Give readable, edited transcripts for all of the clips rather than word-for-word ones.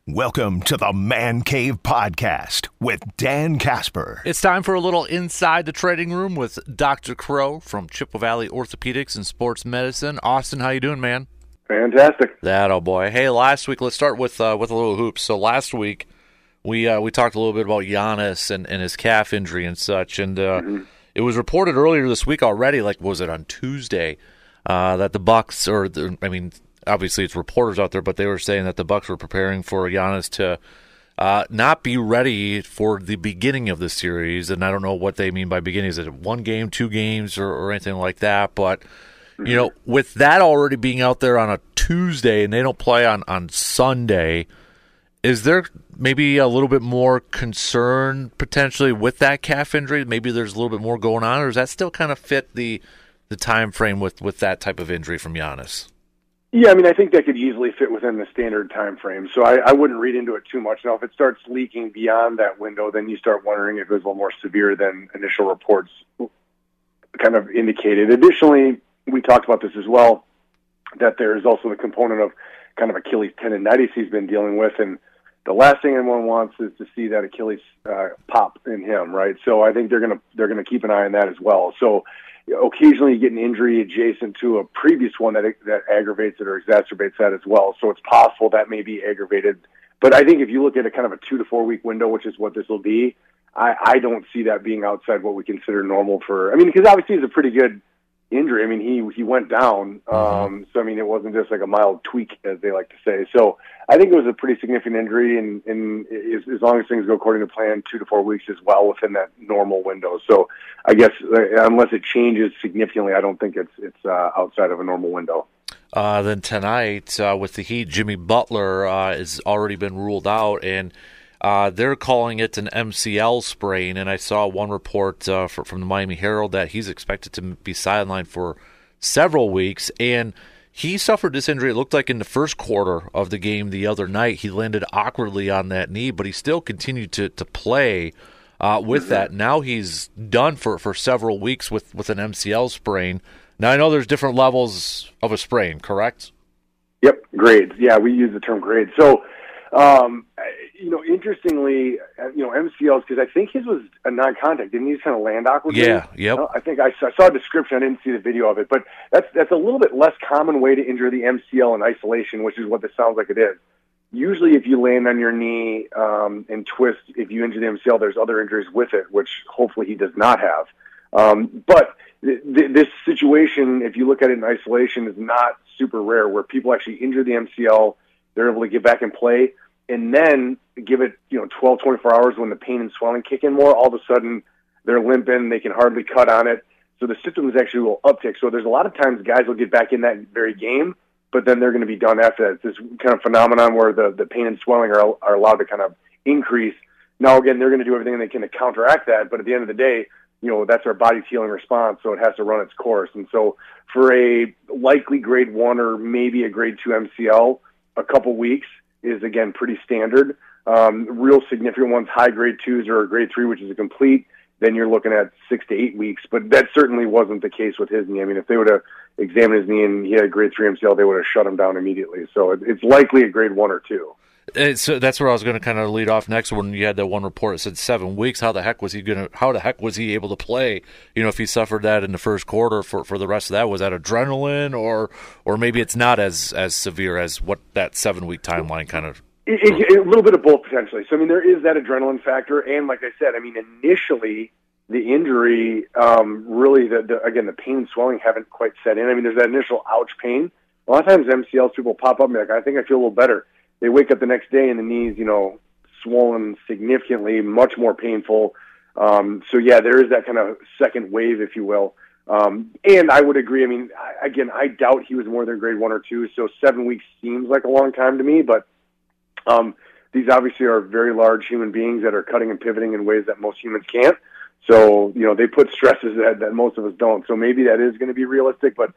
Welcome to the Man Cave Podcast with Dan Casper. It's time for a little Inside the Trading Room with Dr. Crow from Chippewa Valley Orthopedics and Sports Medicine. Austin, how you doing, man? Fantastic. That, oh boy. Hey, last week, let's start with a little hoops. So last week, we talked a little bit about Giannis and his calf injury and such, and it was reported earlier this week already, like, was it on Tuesday, that the Bucks, obviously it's reporters out there, but they were saying that the Bucks were preparing for Giannis to not be ready for the beginning of the series, and I don't know what they mean by beginning. Is it 1 game, 2 games, or anything like that? But, you know, with that already being out there on a Tuesday and they don't play on Sunday, is there maybe a little bit more concern potentially with that calf injury? Maybe there's a little bit more going on, or does that still kind of fit the time frame with that type of injury from Giannis? Yeah, I mean, I think that could easily fit within the standard time frame, so I wouldn't read into it too much. Now, if it starts leaking beyond that window, then you start wondering if it was a little more severe than initial reports kind of indicated. Additionally, we talked about this as well, that there is also the component of kind of Achilles tendonitis he's been dealing with, and the last thing anyone wants is to see that Achilles pop in him, right? So I think they're gonna keep an eye on that as well. So occasionally you get an injury adjacent to a previous one that aggravates it or exacerbates that as well. So it's possible that may be aggravated. But I think if you look at a kind of a 2 to 4 week window, which is what this will be, I don't see that being outside what we consider normal for. I mean, because obviously it's a pretty good injury. I mean, he went down. So I mean, it wasn't just like a mild tweak, as they like to say. So I think it was a pretty significant injury, and as long as things go according to plan, 2 to 4 weeks is well within that normal window. So I guess unless it changes significantly, I don't think it's outside of a normal window. Then tonight with the Heat, Jimmy Butler has already been ruled out, and they're calling it an MCL sprain. And I saw one report from the Miami Herald that he's expected to be sidelined for several weeks, and he suffered this injury, it looked like, in the first quarter of the game the other night. He landed awkwardly on that knee, but he still continued to play with that. Now he's done for several weeks with an MCL sprain. Now, I know there's different levels of a sprain, correct? Yep, grades. Yeah, we use the term grade. So, interestingly, MCLs, because I think his was a non-contact. Didn't he just kind of land awkwardly? Yeah, yep. I think I saw a description. I didn't see the video of it, but that's a little bit less common way to injure the MCL in isolation, which is what this sounds like it is. Usually if you land on your knee and twist, if you injure the MCL, there's other injuries with it, which hopefully he does not have. But this situation, if you look at it in isolation, is not super rare, where people actually injure the MCL, they're able to get back and play, and then give it 12, 24 hours when the pain and swelling kick in more. All of a sudden, they're limping, they can hardly cut on it. So the symptoms actually will uptick. So there's a lot of times guys will get back in that very game, but then they're going to be done after that. It's this kind of phenomenon where the pain and swelling are allowed to kind of increase. Now, again, they're going to do everything they can to counteract that, but at the end of the day, that's our body's healing response, so it has to run its course. And so for a likely grade 1 or maybe a grade 2 MCL, a couple weeks is, again, pretty standard. Real significant ones, high grade 2s or a grade 3, which is a complete, then you're looking at 6 to 8 weeks. But that certainly wasn't the case with his knee. I mean, if they would have examined his knee and he had a grade 3 MCL, they would have shut him down immediately. So it's likely a grade 1 or 2. So that's where I was going to kind of lead off next. When you had that one report that said 7 weeks, how the heck was he able to play? If he suffered that in the first quarter for the rest of that, was that adrenaline, or maybe it's not as severe as what that 7 week timeline kind of? A little bit of both potentially. So I mean, there is that adrenaline factor, and like I said, I mean, initially the injury, really the pain and swelling haven't quite set in. I mean, there's that initial ouch pain. A lot of times MCLs, people pop up and be like, I think I feel a little better. They wake up the next day and the knee's, swollen significantly, much more painful. So yeah, there is that kind of second wave, if you will. And I would agree. I mean, again, I doubt he was more than grade 1 or 2. So 7 weeks seems like a long time to me, but these obviously are very large human beings that are cutting and pivoting in ways that most humans can't. So, they put stresses that most of us don't. So maybe that is going to be realistic, but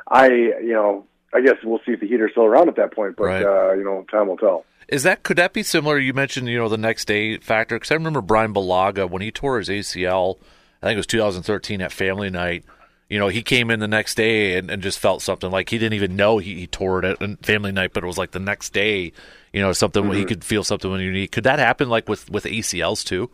I guess we'll see if the Heat are still around at that point, but, right. Time will tell. Could that be similar? You mentioned, the next day factor, because I remember Brian Balaga, when he tore his ACL, I think it was 2013 at Family Night, he came in the next day and just felt something like he didn't even know he tore it at family night, but it was like the next day, something he could feel something unique. Could that happen like with ACLs too?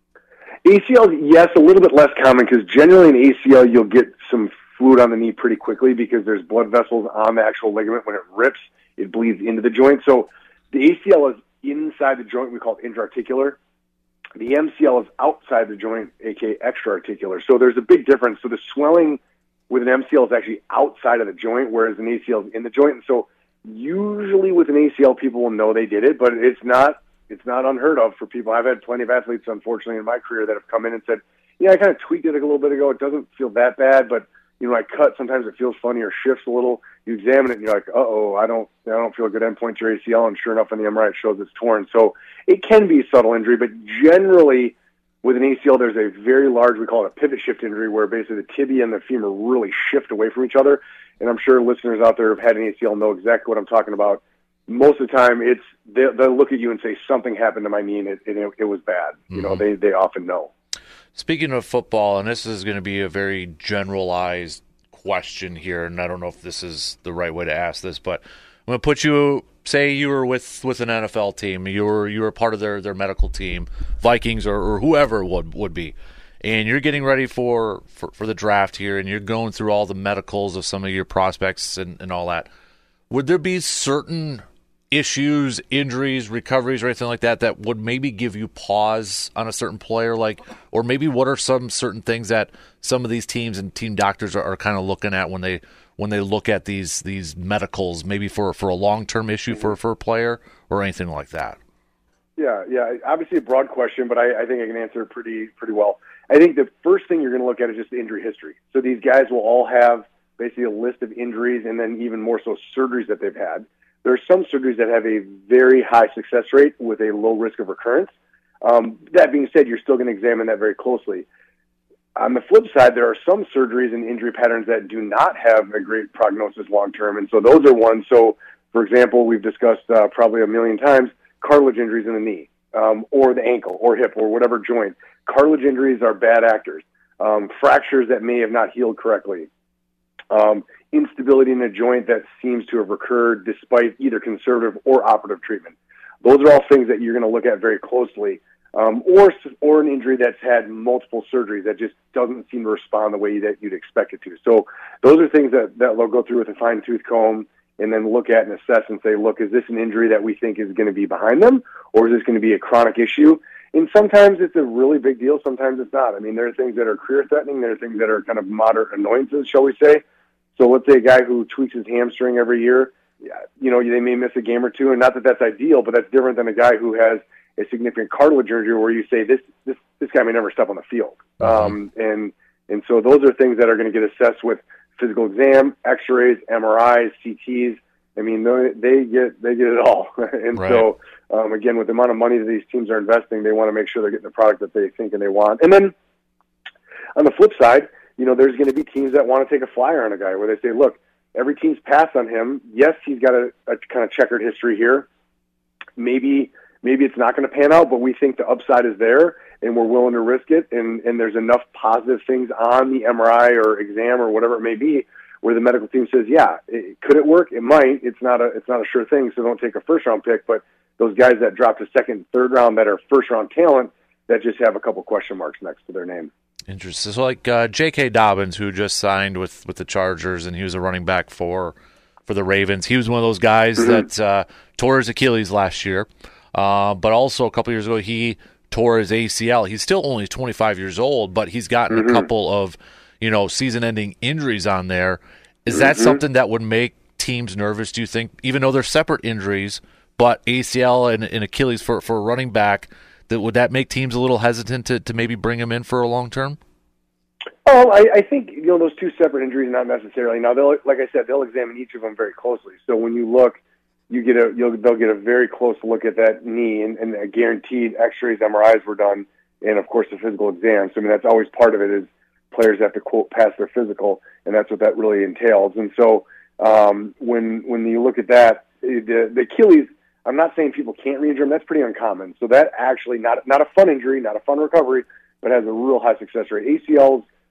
ACLs, yes, a little bit less common because generally in ACL you'll get some fluid on the knee pretty quickly because there's blood vessels on the actual ligament. When it rips, it bleeds into the joint. So the ACL is inside the joint. We call it intra-articular. The MCL is outside the joint, aka extra-articular. So there's a big difference. So the swelling with an MCL is actually outside of the joint, whereas an ACL is in the joint. And so usually with an ACL, people will know they did it, but it's not unheard of for people. I've had plenty of athletes, unfortunately, in my career that have come in and said, I kind of tweaked it a little bit ago. It doesn't feel that bad, but I cut. Sometimes it feels funny or shifts a little. You examine it and you're like, I don't feel a good endpoint to your ACL. And sure enough, on the MRI, it shows it's torn. So it can be a subtle injury, but generally with an ACL, there's a very large, we call it a pivot shift injury, where basically the tibia and the femur really shift away from each other. And I'm sure listeners out there who have had an ACL know exactly what I'm talking about. Most of the time, they'll look at you and say, something happened to my knee and it was bad. Mm-hmm. They often know. Speaking of football, and this is going to be a very generalized question here, and I don't know if this is the right way to ask this, but I'm going to put you, say you were with an NFL team, you were part of their medical team, Vikings or whoever would be, and you're getting ready for the draft here, and you're going through all the medicals of some of your prospects and all that. Would there be certain issues, injuries, recoveries, or anything like that would maybe give you pause on a certain player, or maybe what are some certain things that some of these teams and team doctors are kind of looking at when they look at these medicals, maybe for a long-term issue for a player or anything like that? Yeah. Obviously a broad question, but I think I can answer it pretty well. I think the first thing you're going to look at is just the injury history. So these guys will all have basically a list of injuries and then even more so surgeries that they've had. There are some surgeries that have a very high success rate with a low risk of recurrence. That being said, you're still going to examine that very closely. On the flip side, there are some surgeries and injury patterns that do not have a great prognosis long-term, and so those are ones. So, for example, we've discussed probably a million times cartilage injuries in the knee or the ankle or hip or whatever joint. Cartilage injuries are bad actors. Fractures that may have not healed correctly. Instability in a joint that seems to have recurred despite either conservative or operative treatment. Those are all things that you're going to look at very closely. Or an injury that's had multiple surgeries that just doesn't seem to respond the way that you'd expect it to. So those are things that they'll go through with a fine-tooth comb and then look at and assess and say, look, is this an injury that we think is going to be behind them, or is this going to be a chronic issue? And sometimes it's a really big deal, sometimes it's not. I mean, there are things that are career-threatening, there are things that are kind of moderate annoyances, shall we say. So let's say a guy who tweaks his hamstring every year, they may miss a game or two, and not that that's ideal, but that's different than a guy who has a significant cartilage injury where you say this guy may never step on the field. And so those are things that are going to get assessed with physical exam, X-rays, MRIs, CTs. I mean, they get it all. And right. So again, with the amount of money that these teams are investing, they want to make sure they're getting the product that they think and they want. And then on the flip side, there's going to be teams that want to take a flyer on a guy where they say, look, every team's passed on him. Yes, he's got a kind of checkered history here. Maybe it's not going to pan out, but we think the upside is there, and we're willing to risk it. And there's enough positive things on the MRI or exam or whatever it may be, where the medical team says, yeah, could it work? It might. It's not a sure thing, so don't take a first-round pick. But those guys that dropped to second, third round that are first-round talent that just have a couple question marks next to their name. Interesting. So like J.K. Dobbins, who just signed with the Chargers, and he was a running back for the Ravens. He was one of those guys that tore his Achilles last year. But also a couple years ago, he tore his ACL. He's still only 25 years old, but he's gotten a couple of, season-ending injuries on there. Is that something that would make teams nervous, do you think, even though they're separate injuries, but ACL and Achilles for a running back, would that make teams a little hesitant to maybe bring him in for a long term? Oh, I think those two separate injuries, not necessarily. Now, like I said, they'll examine each of them very closely. So when you look, they'll get a very close look at that knee, and a guaranteed X-rays, MRIs were done, and of course the physical exam. So I mean that's always part of it is players have to quote pass their physical, and that's what that really entails. And so when you look at that, the Achilles. I'm not saying people can't re-injure them. That's pretty uncommon. So that actually not a fun injury, not a fun recovery, but has a real high success rate. ACLs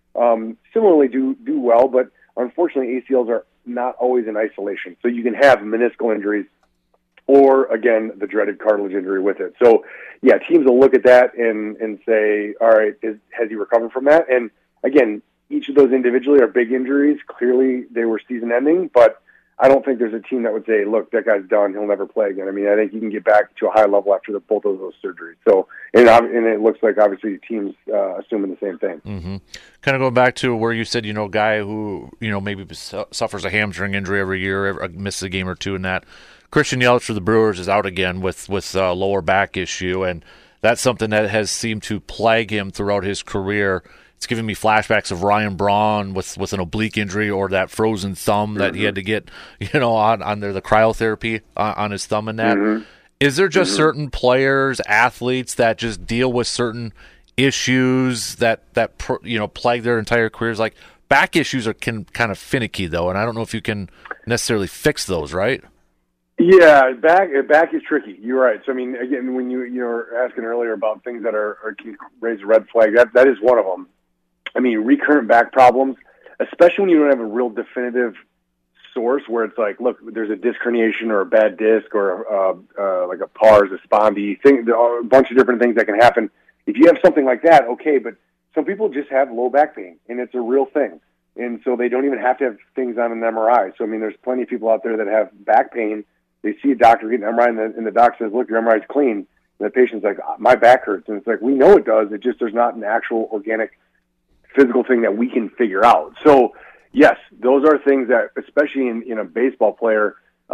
similarly do well, but unfortunately ACLs are not always in isolation. So you can have meniscal injuries or, again, the dreaded cartilage injury with it. So, yeah, teams will look at that and say, all right, has he recovered from that? And, again, each of those individually are big injuries. Clearly they were season-ending, but I don't think there's a team that would say, look, that guy's done. He'll never play again. I mean, I think you can get back to a high level after both of those surgeries. So, and it looks like, obviously, teams assuming the same thing. Mm-hmm. Kind of going back to where you said, a guy who, maybe suffers a hamstring injury every year, misses a game or two in that. Christian Yelich for the Brewers is out again with a lower back issue, and that's something that has seemed to plague him throughout his career. It's giving me flashbacks of Ryan Braun with an oblique injury or that frozen thumb that he had to get, on the cryotherapy on his thumb and that. Mm-hmm. Is there just certain players, athletes that just deal with certain issues that plague their entire careers? Like back issues can kind of finicky though, and I don't know if you can necessarily fix those, right? Yeah, back is tricky. You're right. So I mean, again, when you were asking earlier about things that can raise a red flag, that is one of them. I mean, recurrent back problems, especially when you don't have a real definitive source where it's like, look, there's a disc herniation or a bad disc or like a pars, a spondy thing, a bunch of different things that can happen. If you have something like that, okay, but some people just have low back pain, and it's a real thing. And so they don't even have to have things on an MRI. So, I mean, there's plenty of people out there that have back pain. They see a doctor getting an MRI, and the doc says, look, your MRI is clean. And the patient's like, my back hurts. And it's like, we know it does. It just there's not an actual organic physical thing that we can figure out. So, yes, those are things that, especially in a baseball player,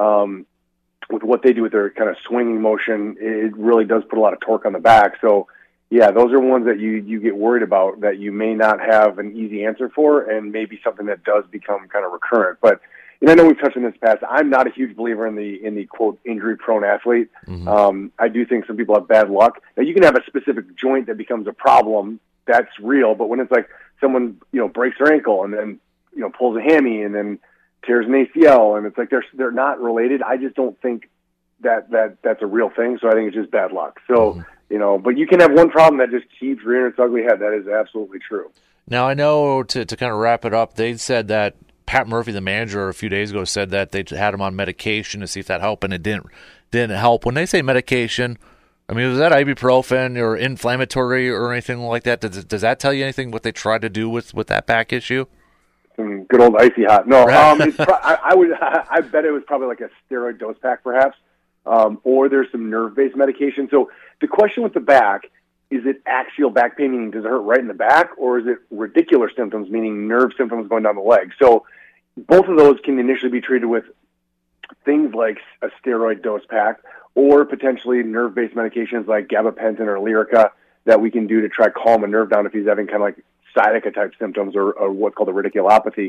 with what they do with their kind of swinging motion, it really does put a lot of torque on the back. So, yeah, those are ones that you get worried about that you may not have an easy answer for, and maybe something that does become kind of recurrent. But I know we've touched on this past. I'm not a huge believer in the quote injury-prone athlete. Mm-hmm. I do think some people have bad luck. Now, you can have a specific joint that becomes a problem. That's real. But when it's like someone breaks their ankle and then pulls a hammy and then tears an ACL, and it's like they're not related. I just don't think that's a real thing. So I think it's just bad luck. So but you can have one problem that just keeps rearing its ugly head. That is absolutely true. Now I know to kind of wrap it up, they said that Pat Murphy, the manager, a few days ago said that they had him on medication to see if that helped, and it didn't help. When they say medication, I mean, was that ibuprofen or inflammatory or anything like that? Does that tell you anything what they tried to do with that back issue? Some good old icy hot. No, right. I bet it was probably like a steroid dose pack, perhaps, or there's some nerve-based medication. So the question with the back, is it axial back pain, meaning does it hurt right in the back, or is it radicular symptoms, meaning nerve symptoms going down the leg? So both of those can initially be treated with things like a steroid dose pack or potentially nerve-based medications like gabapentin or Lyrica that we can do to try calm a nerve down if he's having kind of like sciatica-type symptoms or what's called a radiculopathy.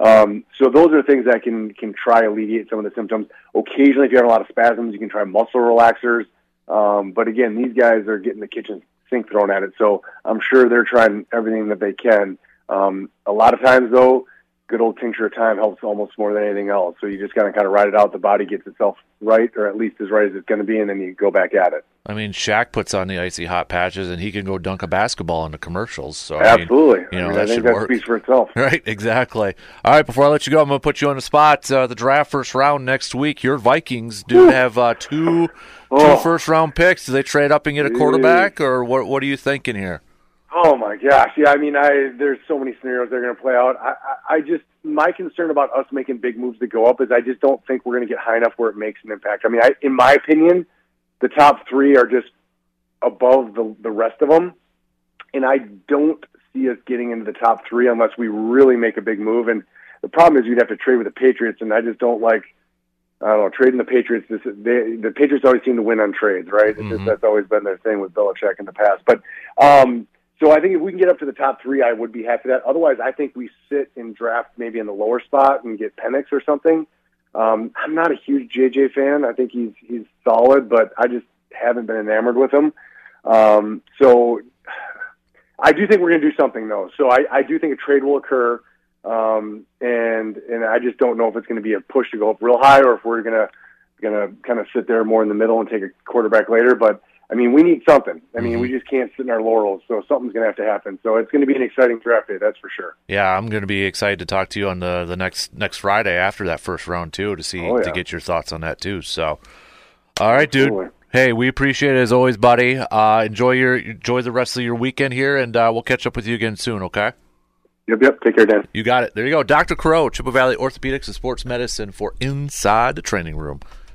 So those are things that can try alleviate some of the symptoms. Occasionally, if you have a lot of spasms, you can try muscle relaxers. But again, these guys are getting the kitchen sink thrown at it, so I'm sure they're trying everything that they can. A lot of times, though, good old tincture of time helps almost more than anything else. So you just got to kind of ride it out. The body gets itself right, or at least as right as it's going to be, and then you go back at it. I mean, Shaq puts on the icy hot patches, and he can go dunk a basketball in the commercials. So absolutely, I think that speaks for itself. Right, exactly. All right, before I let you go, I'm going to put you on the spot. The draft first round next week. Your Vikings do have two first-round picks. Do they trade up and get a quarterback, or what are you thinking here? Oh my gosh, yeah. I mean, there's so many scenarios that are going to play out. I just my concern about us making big moves to go up is I just don't think we're going to get high enough where it makes an impact. I mean, in my opinion, the top three are just above the rest of them, and I don't see us getting into the top three unless we really make a big move. And the problem is you'd have to trade with the Patriots, and I just don't like. I don't know, trading the Patriots. The Patriots always seem to win on trades, right? It's just that's always been their thing with Belichick in the past, but. So I think if we can get up to the top three, I would be happy with that. Otherwise, I think we sit and draft maybe in the lower spot and get Penix or something. I'm not a huge JJ fan. I think he's solid, but I just haven't been enamored with him. So I do think we're going to do something, though. So I do think a trade will occur, and I just don't know if it's going to be a push to go up real high or if we're going to kind of sit there more in the middle and take a quarterback later. But I mean, we need something. I mean, we just can't sit in our laurels, so something's going to have to happen. So it's going to be an exciting draft day, that's for sure. Yeah, I'm going to be excited to talk to you on the next Friday after that first round too, to see to get your thoughts on that too. So, all right, Absolutely. dude. Hey, we appreciate it as always, buddy. Enjoy the rest of your weekend here, and we'll catch up with you again soon. Okay. Yep. Take care, Dan. You got it. There you go, Dr. Crow, Chippewa Valley Orthopedics and Sports Medicine for Inside the Training Room.